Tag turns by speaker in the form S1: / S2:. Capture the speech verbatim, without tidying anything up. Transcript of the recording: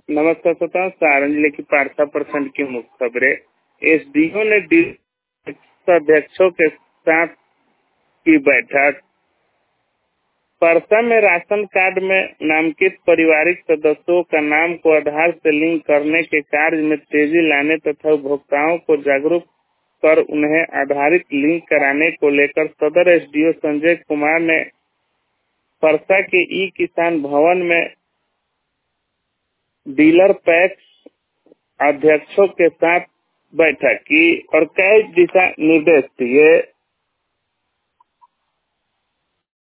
S1: नमस्कार श्रोताओं, सारण जिले की पारसा प्रखंड की मुख्य खबरें। एसडीओ ने डी अध्यक्षों के साथ की बैठक। परसा में राशन कार्ड में नामांकित पारिवारिक सदस्यों का नाम को आधार से लिंक करने के कार्य में तेजी लाने तथा उपभोक्ताओं को जागरूक कर उन्हें आधारित लिंक कराने को लेकर सदर एसडीओ संजय कुमार ने परसा के ई किसान भवन में डीलर पैक्स अध्यक्षों के साथ बैठक की और कई दिशा निर्देश दिए।